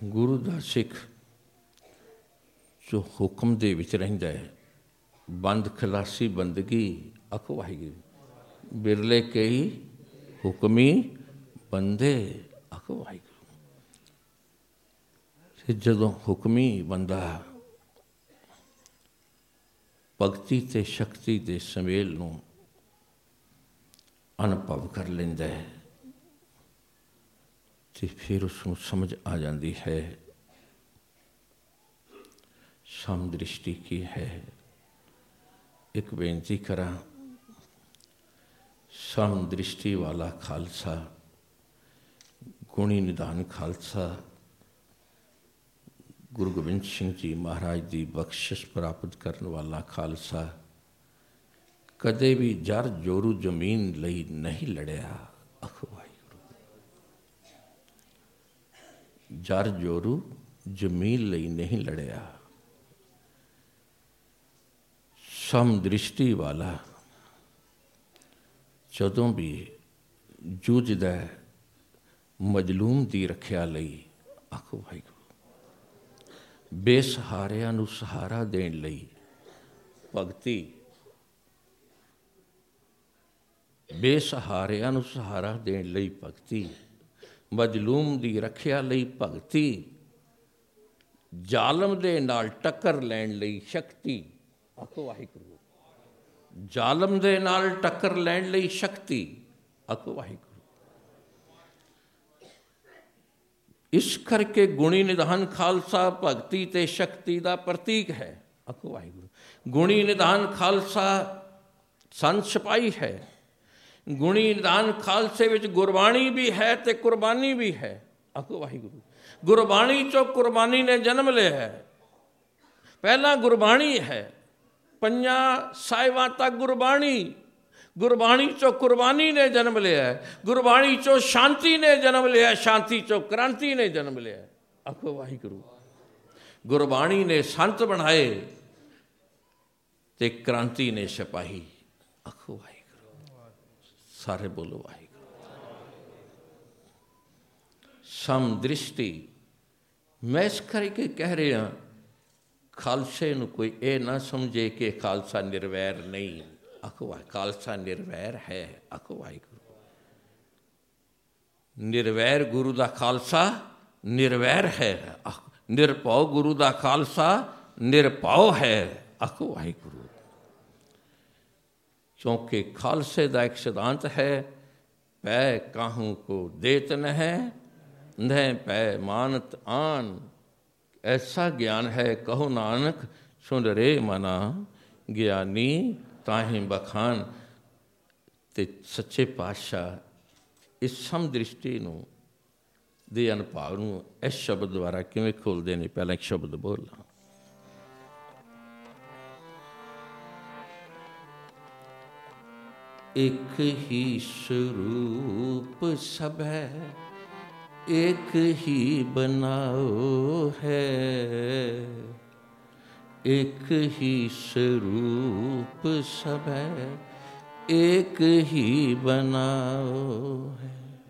ਗੁਰੂ ਦਾ ਸਿੱਖ ਜੋ ਹੁਕਮ ਦੇ ਵਿੱਚ ਰਹਿੰਦਾ ਹੈ, ਬੰਦ ਖਲਾਸੀ ਬੰਦਗੀ ਆਖੋ ਵਾਹਿਗੁਰੂ। ਬਿਰਲੇ ਕਈ ਹੁਕਮੀ ਬੰਦੇ ਆਖੋ ਵਾਹਿਗੁਰੂ। ਤੇ ਜਦੋਂ ਹੁਕਮੀ ਬੰਦਾ ਭਗਤੀ ਤੇ ਸ਼ਕਤੀ ਦੇ ਸੁਮੇਲ ਨੂੰ ਅਨੁਭਵ ਕਰ ਲੈਂਦਾ ਹੈ ਤੇ ਫਿਰ ਉਸਨੂੰ ਸਮਝ ਆ ਜਾਂਦੀ ਹੈ ਸਮਦ੍ਰਿਸ਼ਟੀ ਕੀ ਹੈ। ਇੱਕ ਬੇਨਤੀ ਕਰਾਂ, ਸਮਦ੍ਰਿਸ਼ਟੀ ਵਾਲਾ ਖਾਲਸਾ, ਗੁਣੀ ਨਿਧਾਨ ਖਾਲਸਾ, ਗੁਰੂ ਗੋਬਿੰਦ ਸਿੰਘ ਜੀ ਮਹਾਰਾਜ ਦੀ ਬਖਸ਼ਿਸ਼ ਪ੍ਰਾਪਤ ਕਰਨ ਵਾਲਾ ਖਾਲਸਾ ਕਦੇ ਵੀ ਜਰ ਜੋਰੂ ਜ਼ਮੀਨ ਲਈ ਨਹੀਂ ਲੜਿਆ। ਆਖੋ ਵਾਹਿਗੁਰੂ। ਜਰ ਜੋਰੂ ਜ਼ਮੀਨ ਲਈ ਨਹੀਂ ਲੜਿਆ। ਸਮਦ੍ਰਿਸ਼ਟੀ ਵਾਲਾ ਜਦੋਂ ਵੀ ਜੂਝਦਾ ਮਜ਼ਲੂਮ ਦੀ ਰੱਖਿਆ ਲਈ, ਆਖੋ ਵਾਹਿਗੁਰੂ, ਬੇਸਹਾਰਿਆਂ ਨੂੰ ਸਹਾਰਾ ਦੇਣ ਲਈ ਭਗਤੀ, ਬੇਸਹਾਰਿਆਂ ਨੂੰ ਸਹਾਰਾ ਦੇਣ ਲਈ ਭਗਤੀ, ਮਜ਼ਲੂਮ ਦੀ ਰੱਖਿਆ ਲਈ ਭਗਤੀ, ਜ਼ਾਲਮ ਦੇ ਨਾਲ ਟੱਕਰ ਲੈਣ ਲਈ ਸ਼ਕਤੀ। ਆਖੋ ਵਾਹਿਗੁਰੂ। ਜ਼ਾਲਮ ਦੇ ਨਾਲ ਟੱਕਰ ਲੈਣ ਲਈ ਸ਼ਕਤੀ। ਆਖੋ ਵਾਹਿਗੁਰੂ। ਇਸ ਕਰਕੇ ਗੁਣੀ ਨਿਧਾਨ ਖਾਲਸਾ ਭਗਤੀ ਤੇ ਸ਼ਕਤੀ ਦਾ ਪ੍ਰਤੀਕ ਹੈ। ਆਖੋ ਵਾਹਿਗੁਰੂ। ਗੁਣੀ ਨਿਧਾਨ ਖਾਲਸਾ ਸੰਤ ਸਿਪਾਹੀ ਹੈ। ਗੁਣੀ ਨਿਧਾਨ ਖਾਲਸੇ ਵਿੱਚ ਗੁਰਬਾਣੀ ਵੀ ਹੈ ਤੇ ਕੁਰਬਾਨੀ ਵੀ ਹੈ। ਆਖੋ ਵਾਹਿਗੁਰੂ। ਗੁਰਬਾਣੀ ਚੋਂ ਕੁਰਬਾਨੀ ਨੇ ਜਨਮ ਲਿਆ ਹੈ। ਪਹਿਲਾਂ ਗੁਰਬਾਣੀ ਹੈ, ਪੰਜਾਂ ਸਾਹਿਬਾਂ ਤੱਕ ਗੁਰਬਾਣੀ, ਗੁਰਬਾਣੀ ਚੋਂ ਕੁਰਬਾਨੀ ਨੇ ਜਨਮ ਲਿਆ ਹੈ। ਗੁਰਬਾਣੀ ਚੋਂ ਸ਼ਾਂਤੀ ਨੇ ਜਨਮ ਲਿਆ, ਸ਼ਾਂਤੀ ਚੋਂ ਕ੍ਰਾਂਤੀ ਨੇ ਜਨਮ ਲਿਆ। ਆਖੋ ਵਾਹਿਗੁਰੂ। ਗੁਰਬਾਣੀ ਨੇ ਸੰਤ ਬਣਾਏ ਤੇ ਕ੍ਰਾਂਤੀ ਨੇ ਸਿਪਾਹੀ। ਆਖੋ ਵਾਹਿਗੁਰੂ। ਸਾਰੇ ਬੋਲੋ ਵਾਹਿਗੁਰੂ। ਸਮਦ੍ਰਿਸ਼ਟੀ ਮੈਂ ਇਸ ਕਰਕੇ ਕਹਿ ਰਿਹਾ, ਖਾਲਸੇ ਨੂੰ ਕੋਈ ਇਹ ਨਾ ਸਮਝੇ ਕਿ ਖਾਲਸਾ ਨਿਰਵੈਰ ਨਹੀਂ। ਆਖੋ ਵਾਹਿਗੁਰੂ। ਖਾਲਸਾ ਨਿਰਵੈਰ ਹੈ। ਆਖੋ ਵਾਹਿਗੁਰੂ। ਨਿਰਵੈਰ ਗੁਰੂ ਦਾ ਖਾਲਸਾ ਨਿਰਵੈਰ ਹੈ। ਨਿਰਭਉ ਗੁਰੂ ਦਾ ਖਾਲਸਾ ਨਿਰਭਉ ਹੈ। ਆਖੋ ਵਾਹਿਗੁਰੂ। ਕਿਉਂਕਿ ਖਾਲਸੇ ਦਾ ਇੱਕ ਸਿਧਾਂਤ ਹੈ, ਪੈ ਕਾਹੂ ਕੋ ਦੇਤ ਨਹਿ, ਨਹਿ ਪੈ ਮਾਨਤ ਆਨ। ਐਸਾ ਗਿਆਨ ਹੈ ਕਹੋ ਨਾਨਕ, ਸੁਣ ਰੇ ਮਨਾ ਗਿਆਨੀ ਤਾਹੀਂ ਬਖਾਨ। ਤੇ ਸੱਚੇ ਪਾਤਸ਼ਾਹ ਇਸ ਸਮਦ੍ਰਿਸ਼ਟੀ ਨੂੰ ਦੇ ਅਨੁਭਵ ਨੂੰ ਇਸ ਸ਼ਬਦ ਦੁਆਰਾ ਕਿਵੇਂ ਖੋਲ੍ਹਦੇ ਨੇ। ਪਹਿਲਾਂ ਇੱਕ ਸ਼ਬਦ ਬੋਲਾਂ। ਇੱਕ ਹੀ ਸਰੂਪ ਸਭੈ, एक ही बनाओ है, एक ही स्वरूप सब है, एक ही बनाओ है।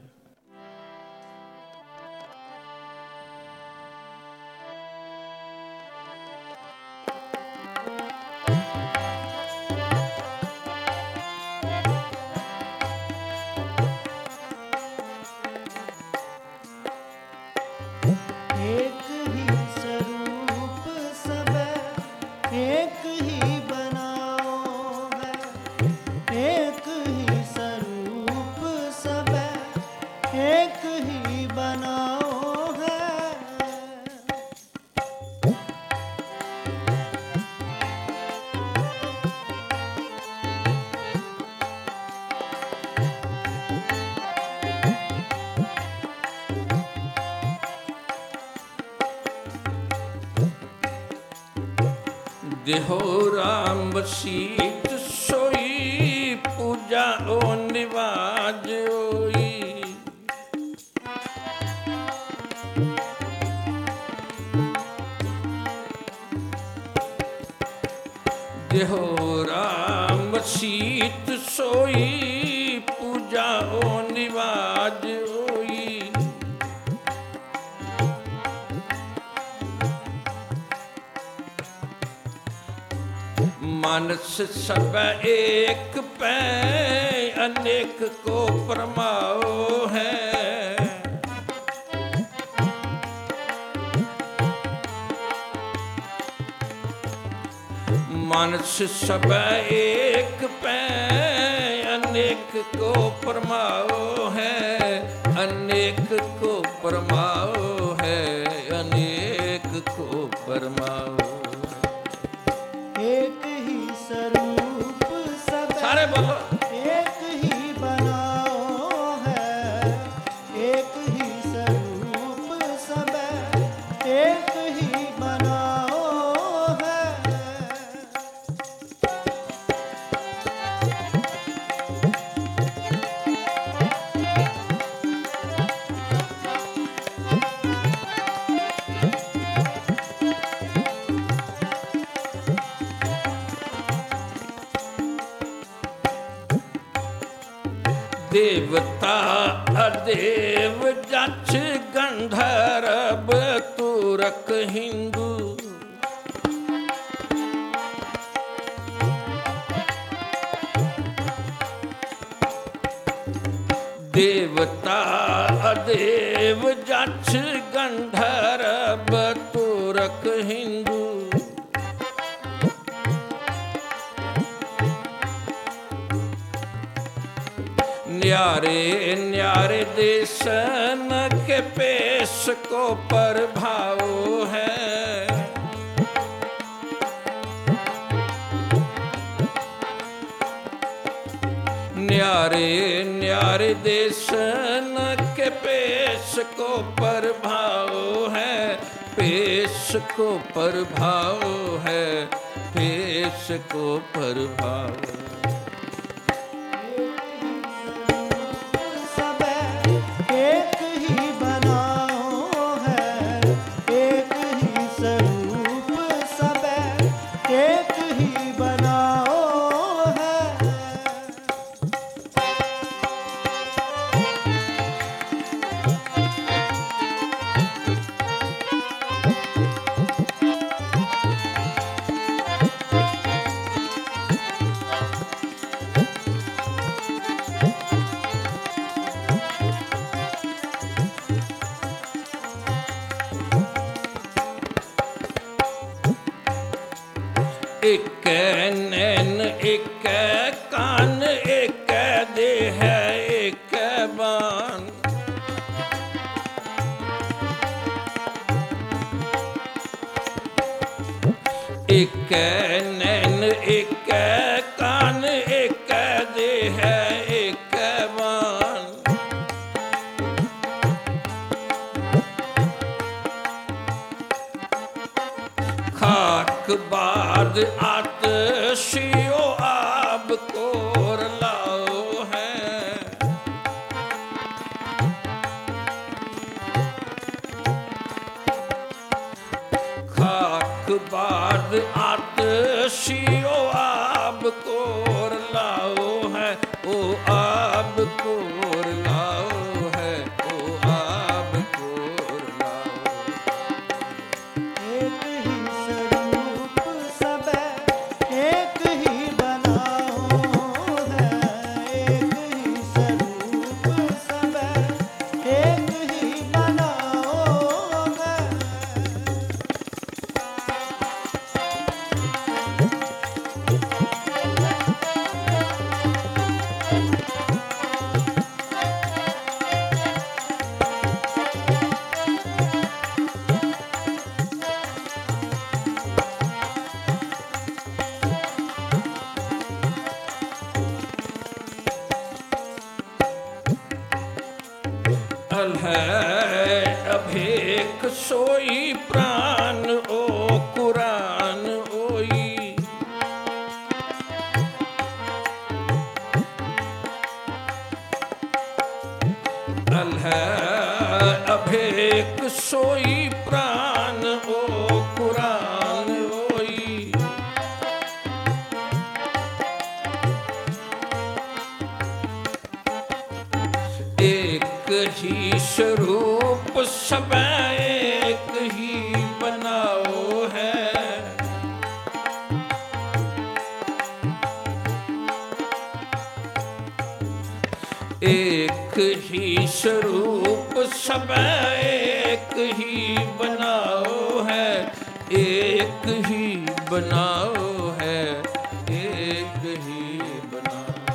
देहो राम सीत सोई, पूजा ओ निवाज होई। देहो राम सीत सोई, पूजा ओ निवाज होई। मानस सब एक पै अनेक को परमाओ है। मानस सब एक पै अनेक को परमाओ है। अनेक को परमाओ है। अनेक को परमाओ। एक ही स्वरूप सब सारे बोलो। एक ही बनाओ है। एक ही स्वरूप सब एक ही बनाओ है। देवता अदेव जक्ष गंधर्व तुरक हिंदू। देवता अदेव जक्ष गंधर्व तुरक हिंदू। न्यारे न्यारे देशन के पेश को प्रभाव है। न्यारे न्यारे देशन के पेश को प्रभाव है। पेश को प्रभाव है। पेश को प्रभाव। एक ही बनाओ है। एक ही स्वरूप सब एक ही बनाओ है। एक नैन एक कान एक देह एक बान। एक नैन एक कान एक देह एक बान। खाक बाद आतशियो आब कोर लाओ है। खाक बाद आतशियो आब कोर लाओ है। ओ आब कोर लाओ है। ओ आब कोर लाओ। एक ही स्वरूप सब एक ही बनाओ है। एक ही स्वरूप सब एक ही बनाओ है। अल है अभेक सोई प्राण ओ कुरान ओई। अल है अभेक सोई प्राण ओ कुरान ओई। एक ही स्वरूप सब एक ही बनाओ है। ही स्वरूप सब एक ही बनाओ है, एक ही बनाओ है, एक ही बनाओ।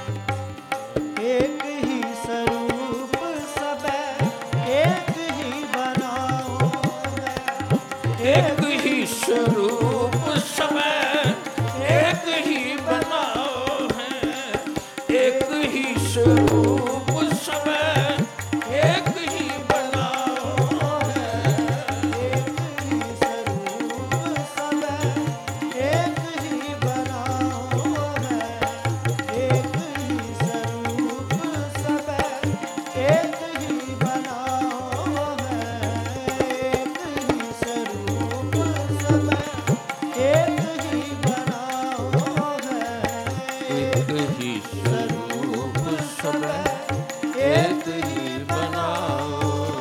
एक ही स्वरूप सब एक ही बनाओ है, एक ही स्वरूप सब एक ही बनाओ है, एक ही स्वरूप सब एक ही बनाओ है, एक ही स्वरूप सब एक ही बनाओ है, एक ही स्वरूप सब एक ही बनाओ है, एक ही स्वरूप सब एक ही बनाओ है, एक ही स्वरूप सब एक ही बनाओ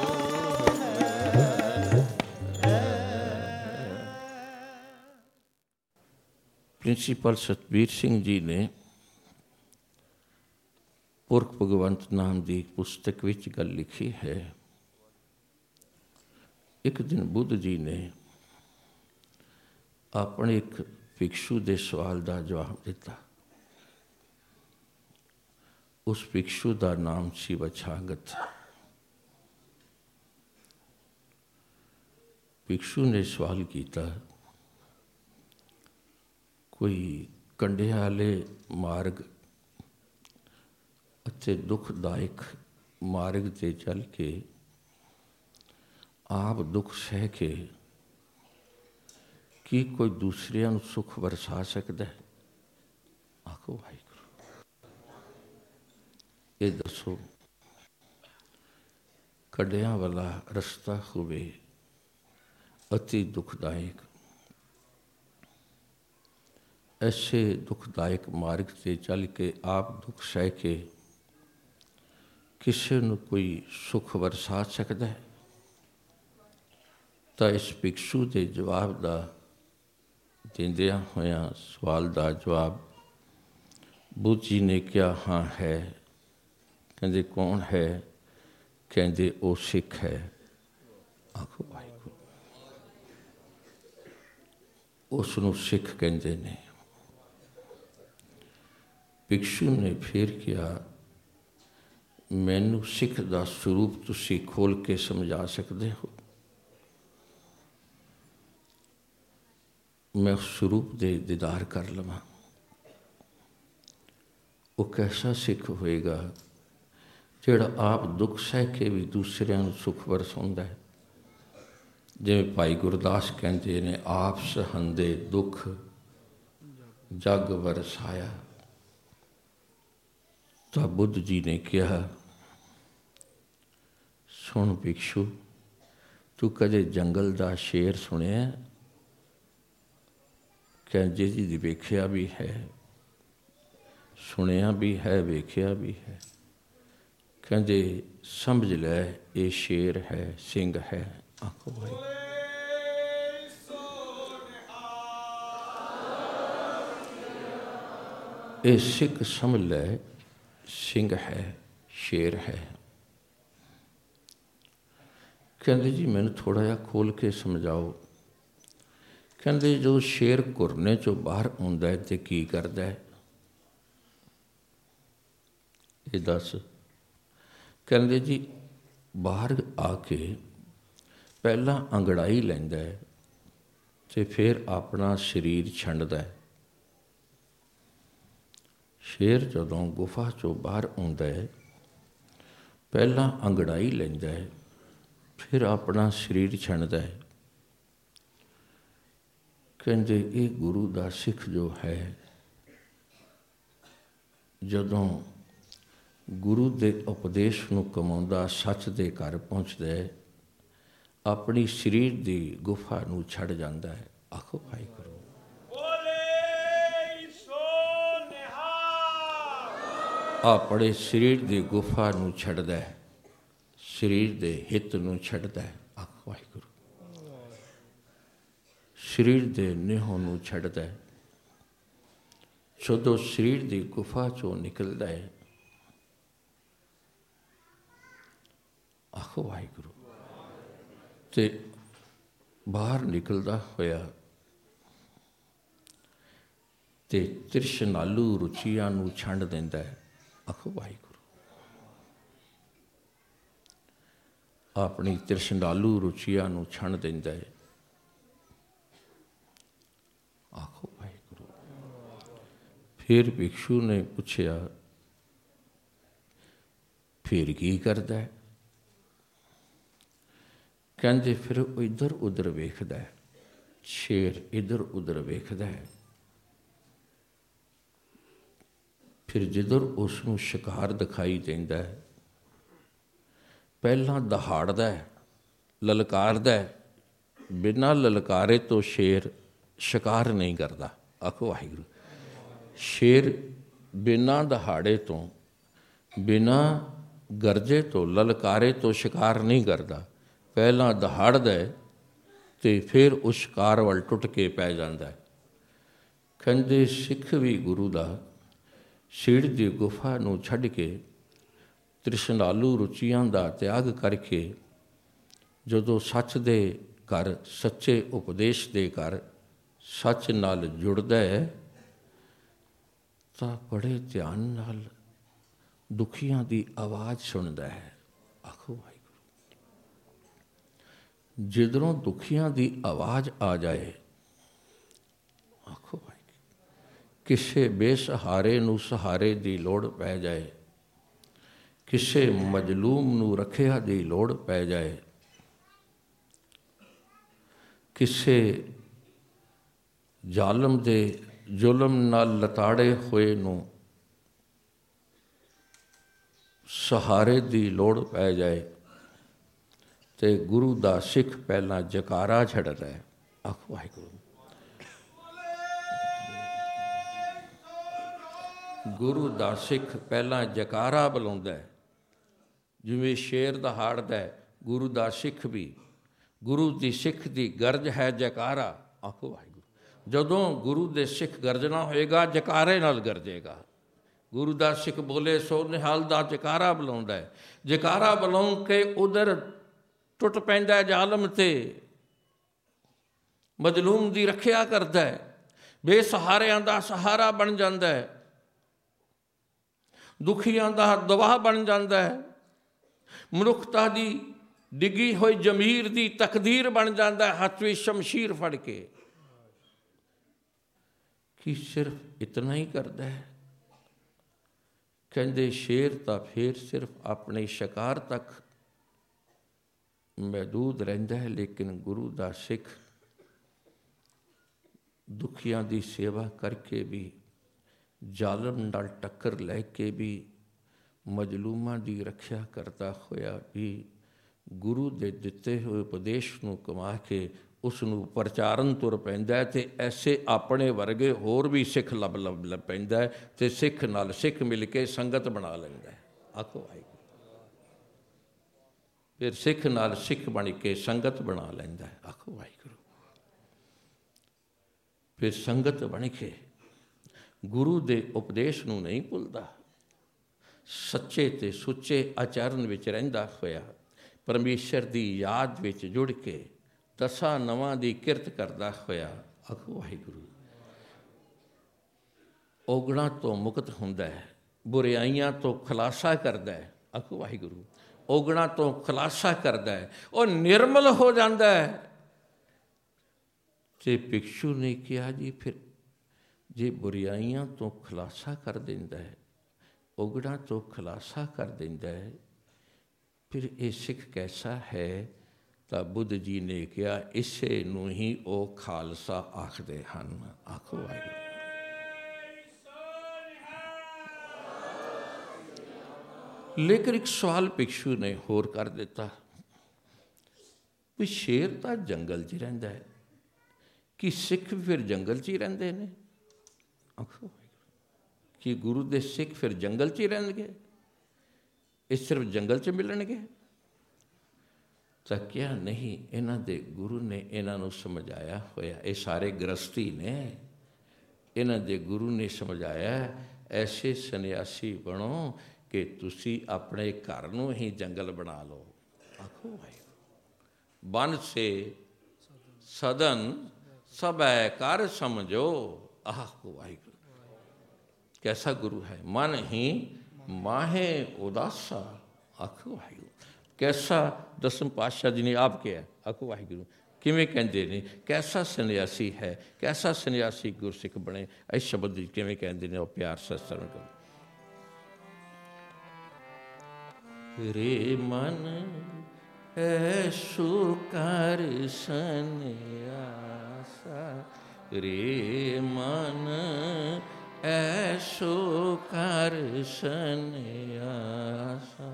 प्रिंसिपल सतबीर सिंह जी ने पुरख भगवंत नाम की एक पुस्तक विच गल लिखी है। एक दिन बुद्ध जी ने अपने एक भिक्षु के सवाल का जवाब दिता। उस भिक्षु का नाम सी वछागत। भिक्षु ने सवाल किया, कोई कंढिया वाले मार्ग अते दुखदायक मार्ग ते चल के आप दुख सह के की कोई दूसरिਆਂ ਨੂੰ सुख वरसा सकता है? आखो वाहिगुरू, ये दसो कंढिया वाला रस्ता होवे अति दुखदायक, ऐसे दुखदायक मार्ग से चल के आप दुख सह के किसी ਨੂੰ कोई सुख वरसा सकता है? तो इस भिक्षु के जवाब का देंदिया होया सवाल का जवाब बुद्ध जी ने क्या हाँ है। कहते कौन है? कहते वो सिख है। आखो वाहिगुरू, उसनू सिख कहते ने। भिक्षु ने फिर किया, मैनू सिख का स्वरूप तुसी खोल के समझा सकते हो? मैं उस स्वरूप दे दीदार कर लवां। वो कैसा सिख होएगा जिहड़ा आप दुख सह के भी दूसरिਆਂ ਨੂੰ सुख वरसाउंदा है। जिवें भाई गुरदास कहते ने, आप सहंदे दुख जग वरसाया। तो बुद्ध जी ने कहा, सुन भिक्षु, तू कदे जंगल का शेर सुनिया? कहते जी वेख्या भी है, सुनिया भी है, वेख्या भी है। कहते समझ लै ये शेर है, सिंह है। आखो भाई, ये सिख समझ लै सिंह है, शेर है। कहते जी मैंने थोड़ा जा खोल के समझाओ। कहते जो शेर घुरने चो बाहर आउंदा है तो की करदा है? ये दस। कहते जी बाहर आके पहला अंगड़ाई लैंदा है तो फिर अपना शरीर छंडदा है। शेर जदों गुफा चो बाहर आउंदा है पहला अंगड़ाई लैंदा है फिर अपना शरीर छंडदा है। कहते ये गुरु का सिख जो है जदों गुरु के उपदेश को कमाउंदा सच के घर पहुँचता है अपनी शरीर की गुफा नूं छड़ जाता है। आखो भाई करो अपने शरीर की गुफा नूं छड़दा है, शरीर के हित नूं छड़दा है। आखो वाहिगुरू, शरीर के निहों नूं छड़दा है। जदों शरीर की गुफा चों निकलदा है ਆਖੋ ਵਾਹਿਗੁਰੂ। ਤੇ ਬਾਹਰ ਨਿਕਲਦਾ ਹੋਇਆ ਤੇ ਤ੍ਰਿਸ਼ਨਾਲੂ ਰੁਚੀਆਂ ਨੂੰ ਛੰਡ ਦਿੰਦਾ ਹੈ। ਆਖੋ ਵਾਹਿਗੁਰੂ। ਆਪਣੀ ਤ੍ਰਿਸ਼ਨਾਲੂ ਰੁਚੀਆਂ ਨੂੰ ਛੰਡ ਦਿੰਦਾ ਹੈ। ਆਖੋ ਵਾਹਿਗੁਰੂ। ਫਿਰ ਭਿਕਸ਼ੂ ਨੇ ਪੁੱਛਿਆ, ਫਿਰ ਕੀ ਕਰਦਾ ਹੈ? ਕਹਿੰਦੇ ਫਿਰ ਉਹ ਇੱਧਰ ਉੱਧਰ ਵੇਖਦਾ ਹੈ। ਸ਼ੇਰ ਇੱਧਰ ਉੱਧਰ ਵੇਖਦਾ ਹੈ। ਫਿਰ ਜਿੱਧਰ ਉਸ ਨੂੰ ਸ਼ਿਕਾਰ ਦਿਖਾਈ ਦਿੰਦਾ ਹੈ, ਪਹਿਲਾਂ ਦਹਾੜਦਾ ਹੈ, ਲਲਕਾਰਦਾ ਹੈ। ਬਿਨਾਂ ਲਲਕਾਰੇ ਤੋਂ ਸ਼ੇਰ ਸ਼ਿਕਾਰ ਨਹੀਂ ਕਰਦਾ। ਆਖੋ ਵਾਹਿਗੁਰੂ। ਸ਼ੇਰ ਬਿਨਾਂ ਦਹਾੜੇ ਤੋਂ, ਬਿਨਾਂ ਗਰਜੇ ਤੋਂ, ਲਲਕਾਰੇ ਤੋਂ ਸ਼ਿਕਾਰ ਨਹੀਂ ਕਰਦਾ। ਪਹਿਲਾਂ ਦਹਾੜਦਾ ਹੈ ਅਤੇ ਫਿਰ ਉਸ ਸ਼ਿਕਾਰ ਵੱਲ ਟੁੱਟ ਕੇ ਪੈ ਜਾਂਦਾ ਹੈ। ਕਹਿੰਦੇ ਸਿੱਖ ਵੀ ਗੁਰੂ ਦਾ ਸੀੜ ਦੀ ਗੁਫਾ ਨੂੰ ਛੱਡ ਕੇ, ਤ੍ਰਿਸ਼ਨਾਲੂ ਰੁਚੀਆਂ ਦਾ ਤਿਆਗ ਕਰਕੇ ਜਦੋਂ ਸੱਚ ਦੇ ਘਰ, ਸੱਚੇ ਉਪਦੇਸ਼ ਦੇ ਘਰ ਸੱਚ ਨਾਲ ਜੁੜਦਾ ਹੈ ਤਾਂ ਬੜੇ ਧਿਆਨ ਨਾਲ ਦੁਖੀਆਂ ਦੀ ਆਵਾਜ਼ ਸੁਣਦਾ ਹੈ। ਆਖੋ ਵਾਹਿਗੁਰੂ। ਜਿੱਧਰੋਂ ਦੁਖੀਆਂ ਦੀ ਆਵਾਜ਼ ਆ ਜਾਏ, ਆਖੋ ਵਾਹਿਗੁਰੂ, ਕਿਸੇ ਬੇਸਹਾਰੇ ਨੂੰ ਸਹਾਰੇ ਦੀ ਲੋੜ ਪੈ ਜਾਏ, ਕਿਸੇ ਮਜ਼ਲੂਮ ਨੂੰ ਰੱਖਿਆ ਦੀ ਲੋੜ ਪੈ ਜਾਏ, ਕਿਸੇ ਜ਼ਾਲਮ ਦੇ ਜ਼ੁਲਮ ਨਾਲ ਲਤਾੜੇ ਹੋਏ ਨੂੰ ਸਹਾਰੇ ਦੀ ਲੋੜ ਪੈ ਜਾਏ ਤੇ ਗੁਰੂ ਦਾ ਸਿੱਖ ਪਹਿਲਾਂ ਜਕਾਰਾ ਛੱਡਦਾ ਹੈ। ਆਖੋ ਵਾਹਿਗੁਰੂ। ਗੁਰੂ ਦਾ ਸਿੱਖ ਪਹਿਲਾਂ ਜਕਾਰਾ ਬੁਲਾਉਂਦਾ ਹੈ। ਜਿਵੇਂ ਸ਼ੇਰ ਦਹਾੜਦਾ ਹੈ, ਗੁਰੂ ਦਾ ਸਿੱਖ ਵੀ, ਗੁਰੂ ਦੀ ਸਿੱਖ ਦੀ ਗਰਜ ਹੈ ਜਕਾਰਾ। ਆਖੋ ਵਾਹਿਗੁਰੂ। ਜਦੋਂ ਗੁਰੂ ਦੇ ਸਿੱਖ ਗਰਜਣਾ ਹੋਏਗਾ, ਜਕਾਰੇ ਨਾਲ ਗਰਜੇਗਾ। ਗੁਰੂ ਦਾ ਸਿੱਖ ਬੋਲੇ ਸੋ ਨਿਹਾਲ ਦਾ ਜਕਾਰਾ ਬੁਲਾਉਂਦਾ ਹੈ। ਜਕਾਰਾ ਬੁਲਾਉ ਕੇ ਉਧਰ ਟੁੱਟ ਪੈਂਦਾ ਜ਼ਾਲਮ ਤੇ, ਮਜ਼ਲੂਮ ਦੀ ਰੱਖਿਆ ਕਰਦਾ ਹੈ, ਬੇਸਹਾਰਿਆਂ ਦਾ ਸਹਾਰਾ ਬਣ ਜਾਂਦਾ ਹੈ, ਦੁਖੀਆਂ ਦਾ ਦਵਾਹ ਬਣ ਜਾਂਦਾ ਹੈ, ਮਨੁੱਖਤਾ ਦੀ ਡਿੱਗੀ ਹੋਈ ਜ਼ਮੀਰ ਦੀ ਤਕਦੀਰ ਬਣ ਜਾਂਦਾ ਹੈ ਹੱਥ ਵਿੱਚ ਸ਼ਮਸ਼ੀਰ ਫੜ ਕੇ। ਕੀ ਸਿਰਫ ਇਤਨਾ ਹੀ ਕਰਦਾ ਹੈ? ਕਹਿੰਦੇ ਸ਼ੇਰ ਤਾਂ ਫਿਰ ਸਿਰਫ ਆਪਣੇ ਸ਼ਿਕਾਰ ਤੱਕ ਮਹਿਦੂਦ ਰਹਿੰਦਾ ਹੈ, ਲੇਕਿਨ ਗੁਰੂ ਦਾ ਸਿੱਖ ਦੁਖੀਆਂ ਦੀ ਸੇਵਾ ਕਰਕੇ ਵੀ, ਜ਼ਾਲਮ ਨਾਲ ਟੱਕਰ ਲੈ ਕੇ ਵੀ, ਮਜ਼ਲੂਮਾਂ ਦੀ ਰੱਖਿਆ ਕਰਦਾ ਹੋਇਆ ਵੀ, ਗੁਰੂ ਦੇ ਦਿੱਤੇ ਹੋਏ ਉਪਦੇਸ਼ ਨੂੰ ਕਮਾ ਕੇ ਉਸ ਨੂੰ ਪ੍ਰਚਾਰਨ ਤੁਰ ਪੈਂਦਾ ਹੈ ਅਤੇ ਐਸੇ ਆਪਣੇ ਵਰਗੇ ਹੋਰ ਵੀ ਸਿੱਖ ਲੱਭ ਪੈਂਦਾ ਹੈ ਅਤੇ ਸਿੱਖ ਨਾਲ ਸਿੱਖ ਮਿਲ ਕੇ ਸੰਗਤ ਬਣਾ ਲੈਂਦਾ ਹੈ। ਆਖੋ ਵਾਹਿਗੁਰੂ। ਫਿਰ ਸਿੱਖ ਨਾਲ ਸਿੱਖ ਬਣ ਕੇ ਸੰਗਤ ਬਣਾ ਲੈਂਦਾ ਹੈ। ਆਖੋ ਵਾਹਿਗੁਰੂ। ਫਿਰ ਸੰਗਤ ਬਣ ਕੇ ਗੁਰੂ ਦੇ ਉਪਦੇਸ਼ ਨੂੰ ਨਹੀਂ ਭੁੱਲਦਾ, ਸੱਚੇ ਅਤੇ ਸੁੱਚੇ ਆਚਰਨ ਵਿੱਚ ਰਹਿੰਦਾ ਹੋਇਆ, ਪਰਮੇਸ਼ਰ ਦੀ ਯਾਦ ਵਿੱਚ ਜੁੜ ਕੇ ਦਸਾਂ ਨਵਾਂ ਦੀ ਕਿਰਤ ਕਰਦਾ ਹੋਇਆ, ਆਖੋ ਵਾਹਿਗੁਰੂ, ਔਗਣਾਂ ਤੋਂ ਮੁਕਤ ਹੁੰਦਾ ਹੈ, ਬੁਰਾਈਆਂ ਤੋਂ ਖੁਲਾਸਾ ਕਰਦਾ ਹੈ। ਆਖੋ ਵਾਹਿਗੁਰੂ। ਔਗਣਾਂ ਤੋਂ ਖੁਲਾਸਾ ਕਰਦਾ ਹੈ, ਉਹ ਨਿਰਮਲ ਹੋ ਜਾਂਦਾ ਹੈ। ਤੇ ਭਿਕਸ਼ੂ ਨੇ ਕਿਹਾ ਜੀ ਫਿਰ ਜੇ ਬੁਰਾਈਆਂ ਤੋਂ ਖੁਲਾਸਾ ਕਰ ਦਿੰਦਾ ਹੈ, ਔਗਣਾਂ ਤੋਂ ਖੁਲਾਸਾ ਕਰ ਦਿੰਦਾ ਹੈ, ਫਿਰ ਇਹ ਸਿੱਖ ਕੈਸਾ ਹੈ? ਤਾਂ ਬੁੱਧ ਜੀ ਨੇ ਕਿਹਾ ਇਸੇ ਨੂੰ ਹੀ ਉਹ ਖਾਲਸਾ ਆਖਦੇ ਹਨ। ਆਖੋ ਵਾਹਿਗੁਰੂ। ਲੇਕਿਨ ਇੱਕ ਸਵਾਲ ਭਿਕਸ਼ੂ ਨੇ ਹੋਰ ਕਰ ਦਿੱਤਾ ਵੀ ਸ਼ੇਰ ਤਾਂ ਜੰਗਲ 'ਚ ਰਹਿੰਦਾ ਹੈ, ਕੀ ਸਿੱਖ ਫਿਰ ਜੰਗਲ 'ਚ ਹੀ ਰਹਿੰਦੇ ਨੇ? ਆਖੋ ਕਿ ਗੁਰੂ ਦੇ ਸਿੱਖ ਫਿਰ ਜੰਗਲ 'ਚ ਹੀ ਰਹਿਣਗੇ? ਇਹ ਸਿਰਫ ਜੰਗਲ 'ਚ ਮਿਲਣਗੇ? ਤਾਂ ਕਿਹਾ ਨਹੀਂ, ਇਹਨਾਂ ਦੇ ਗੁਰੂ ਨੇ ਇਹਨਾਂ ਨੂੰ ਸਮਝਾਇਆ ਹੋਇਆ। ਇਹ ਸਾਰੇ ਗ੍ਰਸਤੀ ਨੇ, ਇਹਨਾਂ ਦੇ ਗੁਰੂ ਨੇ ਸਮਝਾਇਆ ਐਸੇ ਸੰਨਿਆਸੀ ਬਣੋ ਕਿ ਤੁਸੀਂ ਆਪਣੇ ਘਰ ਨੂੰ ਹੀ ਜੰਗਲ ਬਣਾ ਲਓ। आखो वाहिगुरू। बन से सदन सबै कर समझो, आखो वाहिगुरू। कैसा गुरु है, मन ही माहे उदासा, आखो वाहिगुरू। कैसा दसम पातशाह जी ने आप किया, आखो वाहिगुरू। किवें कहते ने कैसा सन्यासी है, कैसा सन्यासी गुरसिख बने, इस शब्द किवें कहते हैं, प्यार से श्रवण करो। रे मन ऐसो कर सन्यासा, रे मन ऐसो कर सन्यासा।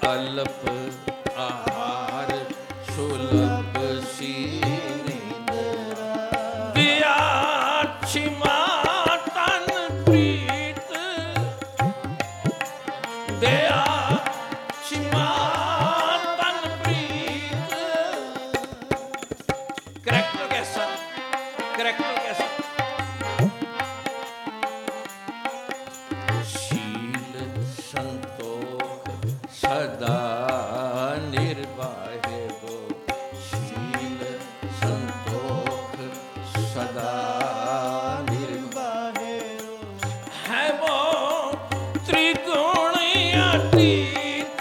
अल्प आहार सुलभ सी निंद्रा, दिया छिमा तन प्रीत, दिया छिमा तन प्रीत। करैक्टर कैसा, करैक्टर कैसा? शील संतोख सदा निर्वाहे वो, शील संतोख सदा निर्वाहे है वो, त्रिगुण अतीत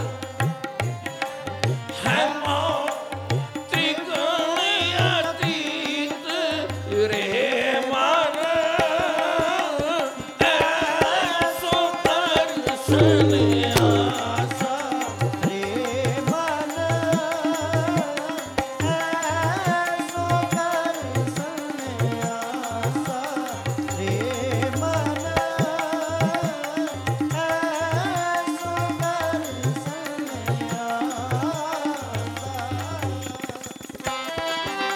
है वो, त्रिगुण अतीत रे मन ऐसो दर्शन आसा, रे मन ऐसो दर्शन आसा, रे मन ऐसो दर्शन आसा।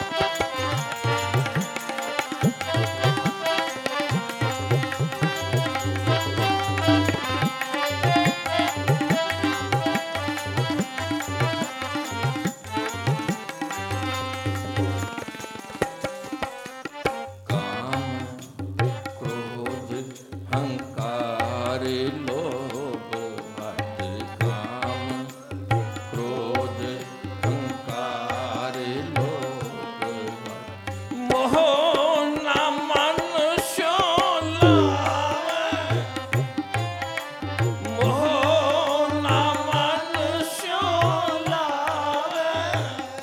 काम क्रोध हंकार लोभ मद, काम क्रोध हंकार लोभ मद, मोह न मनुष्य लावे, मोह न मनुष्य लावे।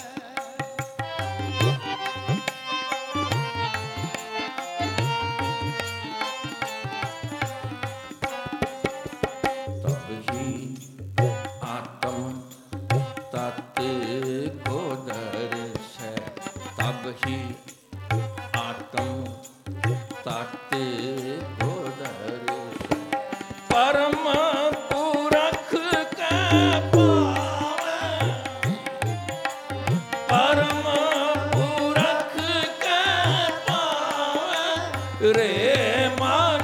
तब ही आत्म तत् को दर्श है, तब ही आत्म तत् को दर्श, परम पुरख के पावे, परम पुरख के पावे रे मन।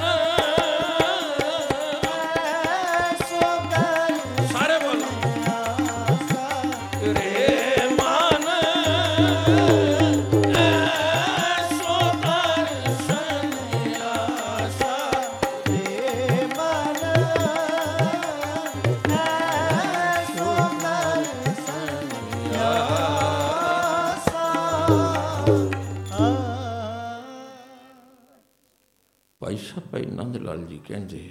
ऐसो दर्शन सारे बोलो आसा, रे मन ऐसो दर्शन आसा, रे मन ऐसो दर्शन आसा। भाई साहब भाई नंद लाल जी कहते,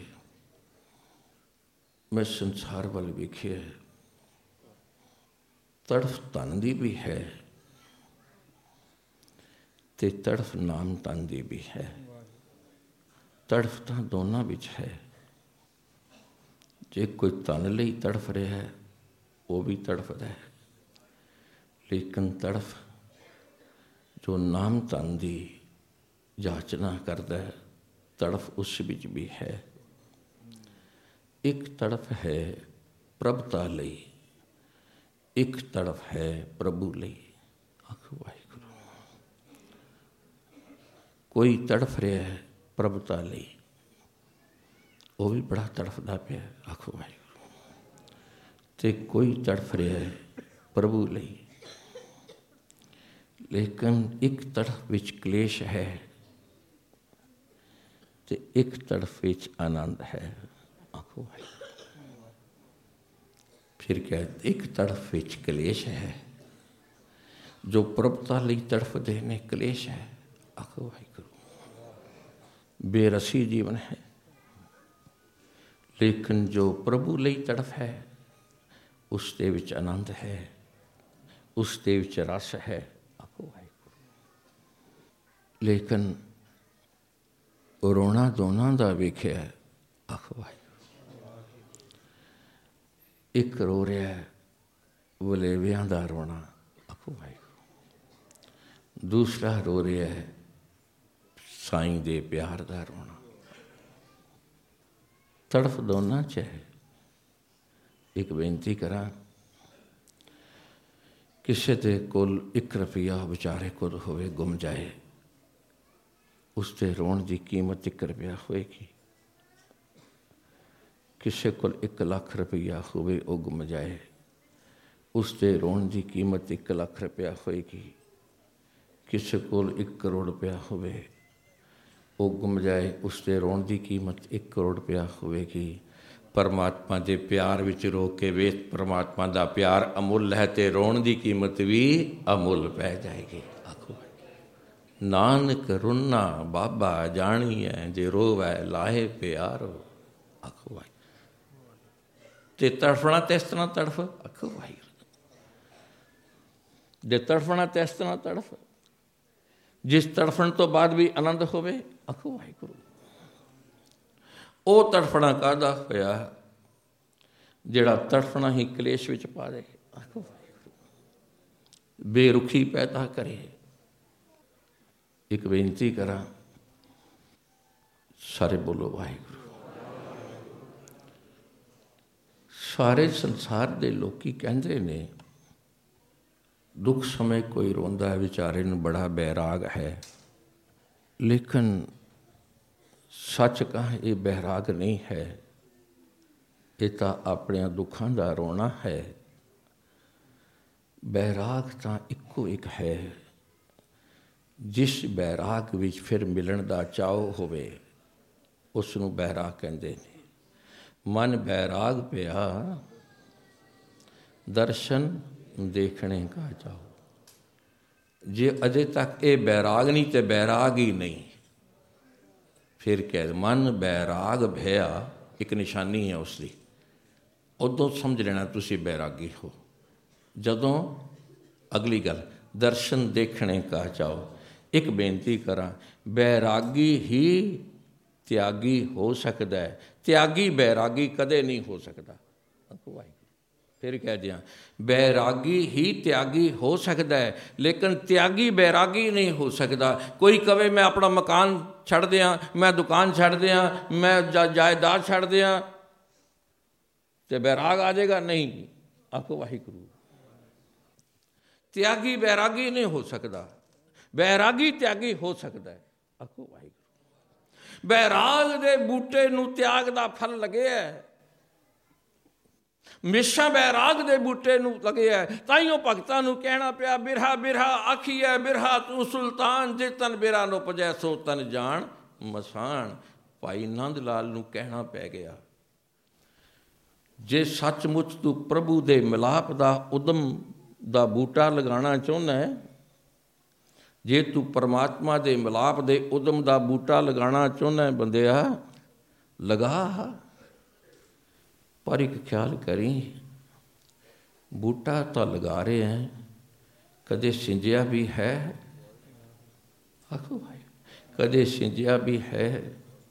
मैं संसार वाल वेखिया, तड़फ धन दी भी है ते तड़फ नाम धन दी भी है, तड़फ तो दोनों विच है। जे कोई धन लई तड़फ रहा है वो भी तड़फदा है, लेकिन तड़फ जो नाम धन दी जाचना करता है, तड़फ उस विच भी है। एक तड़फ है प्रभुता लई, एक तड़फ है प्रभु लई। आखो वाहिगुरू। कोई तड़फ रहा है प्रभुता लई, वो भी बड़ा तड़फदा पिया। आखो वाहिगुरू। ते कोई तड़फ रहा है प्रभु लई, लेकिन एक तड़फ विच क्लेश है ते एक तड़फ विच आनंद है। आखो भाई, फिर क्या, एक तड़फ विच क्लेश है, जो प्रभुता लई तड़फ देने क्लेश है। आखो भाई गुरु, बेरसी जीवन है, लेकिन जो प्रभु लई तड़फ है उस दे विच आनंद है, उस दे विच रस है। आखो भाई गुरु, लेकिन रोना दोनों का वेख्या। आखो भाई, एक रो रहा है वलेवियां दा रोना। आखो भाई, दूसरा रो रहा है साईं दे प्यार दा रोना। तड़फ दोनों च है, ਇੱਕ ਬੇਨਤੀ ਕਰਾਂ, ਕਿਸੇ ਦੇ ਕੋਲ 1 ਰੁਪਈਆ ਵਿਚਾਰੇ ਕੋਲ ਹੋਵੇ ਗੁੰਮ ਜਾਏ, ਉਸ 'ਤੇ ਰੋਣ ਦੀ ਕੀਮਤ 1 ਰੁਪਇਆ ਹੋਏਗੀ। ਕਿਸੇ ਕੋਲ 1 ਲੱਖ ਰੁਪਈਆ ਹੋਵੇ ਉਹ ਗੁੰਮ ਜਾਏ, ਉਸ 'ਤੇ ਰੋਣ ਦੀ ਕੀਮਤ 1 ਲੱਖ ਰੁਪਇਆ ਹੋਏਗੀ। ਕਿਸੇ ਕੋਲ 1 ਕਰੋੜ ਰੁਪਇਆ ਹੋਵੇ ਉਹ ਗੁੰਮ ਜਾਏ, ਉਸ 'ਤੇ ਰੋਣ ਦੀ ਕੀਮਤ 1 ਕਰੋੜ ਰੁਪਇਆ ਹੋਵੇਗੀ। ਪਰਮਾਤਮਾ ਦੇ ਪਿਆਰ ਵਿੱਚ ਰੋ ਕੇ ਵੇਖ, ਪਰਮਾਤਮਾ ਦਾ ਪਿਆਰ ਅਮੁੱਲ ਹੈ ਅਤੇ ਰੋਣ ਦੀ ਕੀਮਤ ਵੀ ਅਮੁੱਲ ਪੈ ਜਾਏਗੀ। ਆਖੋ ਨਾਨਕ ਰੁੰਨਾ ਬਾਬਾ ਜਾਣੀਐ, ਜੇ ਰੋਵੈ ਲਾਹੇ ਪਿਆਰੋ। ਆਖੋ ਭਾਈ, ਤੇ ਤੜਫਣਾ ਤੇ ਇਸ ਤਰ੍ਹਾਂ ਤੜਫ। ਆਖੋ ਭਾਈ, ਜੇ ਤੜਫਣਾ ਤੇ ਇਸ ਤਰ੍ਹਾਂ ਤੜਫ, ਜਿਸ ਤੜਫਣ ਤੋਂ ਬਾਅਦ ਵੀ ਆਨੰਦ ਹੋਵੇ। ਆਖੋ ਵਾਹਿਗੁਰੂ, ਉਹ ਤੜਫਣਾ ਕਾਹਦਾ ਹੋਇਆ ਜਿਹੜਾ ਤੜਫਣਾ ਹੀ ਕਲੇਸ਼ ਵਿੱਚ ਪਾ ਦੇ। ਆਖੋ ਵਾਹਿਗੁਰੂ, ਬੇਰੁਖੀ ਪੈਦਾ ਕਰੇ। ਇੱਕ ਬੇਨਤੀ ਕਰਾਂ, ਸਾਰੇ ਬੋਲੋ ਵਾਹਿਗੁਰੂ। ਸਾਰੇ ਸੰਸਾਰ ਦੇ ਲੋਕੀ ਕਹਿੰਦੇ ਨੇ ਦੁੱਖ ਸਮੇਂ ਕੋਈ ਰੋਂਦਾ ਵਿਚਾਰੇ ਨੂੰ ਬੜਾ ਬੈਰਾਗ ਹੈ, ਲੇਕਿਨ ਸੱਚ ਕਹਾਂ ਇਹ ਬੈਰਾਗ ਨਹੀਂ ਹੈ, ਇਹ ਤਾਂ ਆਪਣਿਆਂ ਦੁੱਖਾਂ ਦਾ ਰੋਣਾ ਹੈ। ਬੈਰਾਗ ਤਾਂ ਇੱਕੋ ਇੱਕ ਹੈ, ਜਿਸ ਬੈਰਾਗ ਵਿੱਚ ਫਿਰ ਮਿਲਣ ਦਾ ਚਾਅ ਹੋਵੇ ਉਸ ਨੂੰ ਬੈਰਾਗ ਕਹਿੰਦੇ ਨੇ। ਮਨ ਬੈਰਾਗ ਪਿਆ ਦਰਸ਼ਨ ਦੇਖਣੇ ਕਾ ਚਾਓ। ਜੇ ਅਜੇ ਤੱਕ ਇਹ ਬੈਰਾਗ ਨਹੀਂ ਤੇ ਬੈਰਾਗ ਹੀ ਨਹੀਂ, ਫਿਰ ਕਹਿ ਮਨ ਬੈਰਾਗ ਭਇਆ, ਇੱਕ ਨਿਸ਼ਾਨੀ ਹੈ ਉਸ ਦੀ। ਉਦੋਂ ਸਮਝ ਲੈਣਾ ਤੁਸੀਂ ਬੈਰਾਗੀ ਹੋ ਜਦੋਂ ਅਗਲੀ ਗੱਲ ਦਰਸ਼ਨ ਦੇਖਣੇ ਕਾ ਚਾਓ। ਇੱਕ ਬੇਨਤੀ ਕਰਾਂ, ਬੈਰਾਗੀ ਹੀ ਤਿਆਗੀ ਹੋ ਸਕਦਾ ਹੈ, ਤਿਆਗੀ ਬੈਰਾਗੀ ਕਦੇ ਨਹੀਂ ਹੋ ਸਕਦਾ। ਫਿਰ ਕਹਿ ਦਿਆਂ, ਬੈਰਾਗੀ ਹੀ ਤਿਆਗੀ ਹੋ ਸਕਦਾ ਹੈ, ਲੇਕਿਨ ਤਿਆਗੀ ਬੈਰਾਗੀ ਨਹੀਂ ਹੋ ਸਕਦਾ। ਕੋਈ ਕਵੇ ਮੈਂ ਆਪਣਾ ਮਕਾਨ ਛੱਡ ਦਿਆਂ, ਮੈਂ ਦੁਕਾਨ ਛੱਡ ਦਿਆਂ, ਮੈਂ ਜਾਇਦਾਦ ਛੱਡ ਦਿਆਂ, ਤੇ ਬੈਰਾਗ ਆ ਜਾਏਗਾ? ਨਹੀਂ। ਆਖੋ ਵਾਹਿਗੁਰੂ, ਤਿਆਗੀ ਬੈਰਾਗੀ ਨਹੀਂ ਹੋ ਸਕਦਾ, ਬੈਰਾਗੀ ਤਿਆਗੀ ਹੋ ਸਕਦਾ ਹੈ। ਆਖੋ ਵਾਹਿਗੁਰੂ, ਬੈਰਾਗ ਦੇ ਬੂਟੇ ਨੂੰ ਤਿਆਗ ਦਾ ਫਲ ਲੱਗਿਆ, ਹਮੇਸ਼ਾ ਬੈਰਾਗ ਦੇ ਬੂਟੇ ਨੂੰ ਲੱਗਿਆ। ਤਾਈਓ ਭਗਤਾਂ ਨੂੰ ਕਹਿਣਾ ਪਿਆ, ਬਿਰਹਾ ਬਿਰਹਾ ਆਖੀਐ ਬਿਰਹਾ ਤੂੰ ਸੁਲਤਾਨ, ਜੇ ਤਨ ਬਿਰਹਾ ਨੂੰ ਪੁਜੈ ਸੋ ਤਨ ਜਾਣ ਮਸਾਨ। ਭਾਈ ਨੰਦ ਲਾਲ ਨੂੰ ਕਹਿਣਾ ਪੈ ਗਿਆ, ਜੇ ਸੱਚਮੁੱਚ ਤੂੰ ਪ੍ਰਭੂ ਦੇ ਮਿਲਾਪ ਦਾ ਉਦਮ ਦਾ ਬੂਟਾ ਲਗਾਉਣਾ ਚਾਹੁੰਦਾ ਹੈ, ਜੇ ਤੂੰ ਪਰਮਾਤਮਾ ਦੇ ਮਿਲਾਪ ਦੇ ਉਦਮ ਦਾ ਬੂਟਾ ਲਗਾਉਣਾ ਚਾਹੁੰਦਾ ਹੈ ਬੰਦਿਆ, ਲਗਾ। ਪਰ ਇੱਕ ਖਿਆਲ ਕਰੀ, ਬੂਟਾ ਤਾਂ ਲਗਾ ਰਹੇ ਹੈ, ਕਦੇ ਸਿੰਜਿਆ ਵੀ ਹੈ? ਆਖੋ ਭਾਈ, ਕਦੇ ਸਿੰਜਿਆ ਵੀ ਹੈ?